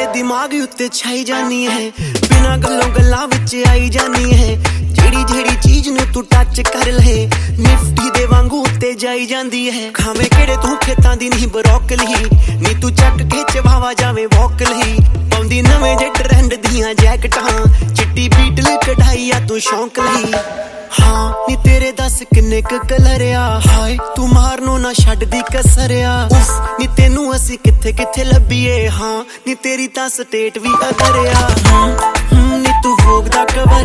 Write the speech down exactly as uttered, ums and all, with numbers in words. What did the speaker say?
दिमाग उत्ते छाई जानी है, बिना गल्लों गल्लां विच आई जानी है। जेड़ी जेड़ी चीज नूं तू टच कर ले निफ्टी दे वांगू उत्ते जाई जांदी है। खावे केड़े तू खेतां दी नहीं ब्रोकली, नी तू चक के चवावा जावे वोकली। पाउंदी नवें जे ट्रेंड दियां जैकटां, चिट्टी बीटल कढ़ाई आ तू शौक लई। हाँ नी तेरे दस किन्ने क कलर आ, हाय तू मारनो ना छड्ड दी कसर आ। उफ नी तेनू असी किथे किथे लभीए, हाँ नी तेरी तां स्टेट भी अगर आ। नी तू भोग दा कवर